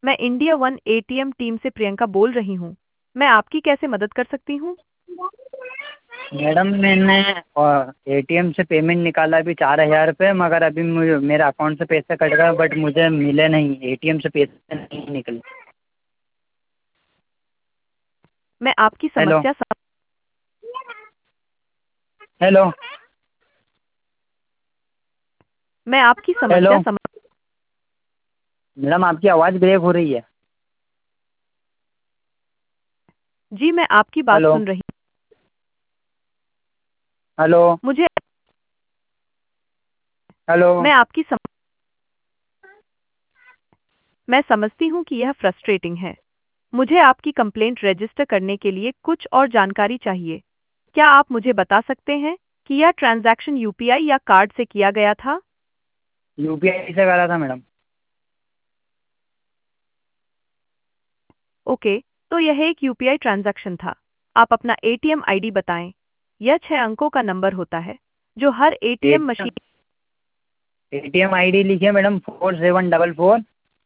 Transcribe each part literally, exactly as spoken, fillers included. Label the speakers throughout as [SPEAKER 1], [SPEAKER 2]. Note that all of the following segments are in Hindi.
[SPEAKER 1] मैं इंडिया वन एटीएम टीम से प्रियंका बोल रही हूँ। मैं आपकी कैसे मदद कर सकती हूँ?
[SPEAKER 2] मैडम मैंने एटीएम से पेमेंट निकाला अभी चार हज़ार रुपये, मगर अभी मुझे मेरे अकाउंट से पैसे कट गए बट मुझे मिले नहीं, एटीएम से पैसे नहीं निकले।
[SPEAKER 1] मैं आपकी
[SPEAKER 2] हेलो
[SPEAKER 1] समस्या सम...
[SPEAKER 2] हेलो
[SPEAKER 1] मैं आपकी
[SPEAKER 2] हेलो
[SPEAKER 1] समस्या समझ
[SPEAKER 2] मैडम आपकी आवाज़ ब्रेक हो रही है।
[SPEAKER 1] जी, मैं आपकी बात
[SPEAKER 2] हेलो
[SPEAKER 1] सुन रही
[SPEAKER 2] हेलो
[SPEAKER 1] मुझे
[SPEAKER 2] हेलो
[SPEAKER 1] मैं आपकी सम... मैं समझती हूँ कि यह फ्रस्ट्रेटिंग है। मुझे आपकी कंप्लेंट रजिस्टर करने के लिए कुछ और जानकारी चाहिए। क्या आप मुझे बता सकते हैं कि यह ट्रांजैक्शन यूपीआई या कार्ड से किया गया था?
[SPEAKER 2] यूपीआई से करा था मैडम।
[SPEAKER 1] ओके, तो यह एक यूपीआई ट्रांजैक्शन था। आप अपना एटीएम आईडी बताएं। यह छह अंकों का नंबर होता है जो हर ATM
[SPEAKER 2] ATM
[SPEAKER 1] machine
[SPEAKER 2] ATM ID लिखिए madam, four seven double four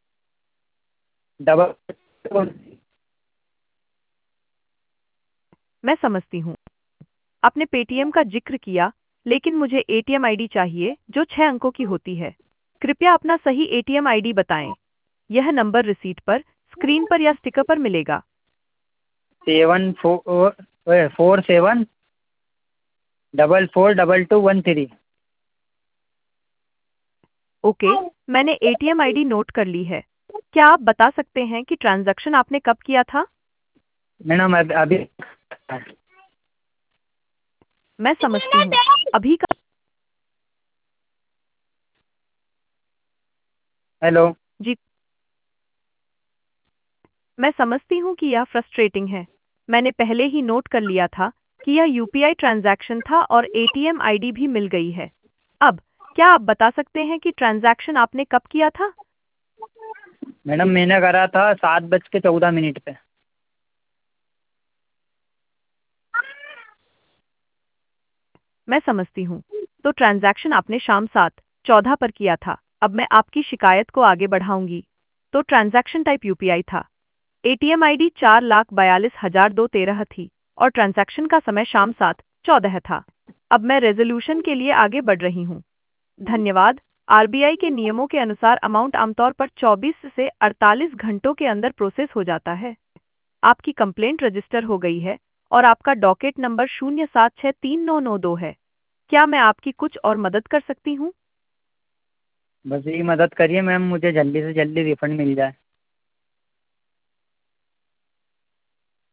[SPEAKER 2] double.
[SPEAKER 1] मैं समझती हूँ। आपने पेटीएम का जिक्र किया, लेकिन मुझे एटीएम आईडी चाहिए जो छह अंकों की होती है। कृपया अपना सही एटीएम आईडी बताएं। यह नंबर रिसीट पर, स्क्रीन पर या स्टिकर पर मिलेगा।
[SPEAKER 2] Seven four four seven double four double two one three.
[SPEAKER 1] Okay, मैंने एटीएम आईडी नोट कर ली है। क्या आप बता सकते हैं कि ट्रांजैक्शन आपने कब किया था?
[SPEAKER 2] मैडम अभी अभी
[SPEAKER 1] मैं समझती हूँ। अभी का
[SPEAKER 2] हेलो
[SPEAKER 1] जी, मैं समझती हूँ कि यह फ्रस्ट्रेटिंग है। मैंने पहले ही नोट कर लिया था कि यह यूपीआई ट्रांजैक्शन था और एटीएम आईडी भी मिल गई है। अब, क्या आप बता सकते हैं कि ट्रांजैक्शन आपने कब किया था?
[SPEAKER 2] मैडम मैंने करा था सात बज के चौदह मिनट पे।
[SPEAKER 1] मैं समझती हूँ। तो ट्रांजैक्शन आपने शाम सात चौदह पर किया था। अब मैं आपकी शिकायत को आगे बढ़ाऊंगी। तो ट्रांजैक्शन टाइप यूपीआई था। एटीएम आईडी चार लाख बयालीस हजार दो तेरह थी और ट्रांजैक्शन का समय शाम सात चौदह था। अब मैं रेजोल्यूशन के लिए आगे बढ़ रही हूँ। धन्यवाद। आरबीआई के नियमों के अनुसार अमाउंट आमतौर पर चौबीस से अड़तालीस घंटों के अंदर प्रोसेस हो जाता है। आपकी कंप्लेंट रजिस्टर हो गई है और आपका डॉकेट नंबर शून्य सात छः तीन नौ नौ दो है। क्या मैं आपकी कुछ और मदद कर सकती हूँ?
[SPEAKER 2] बस यही मदद करिए मैम, मुझे जल्दी से जल्दी रिफंड मिल जाए।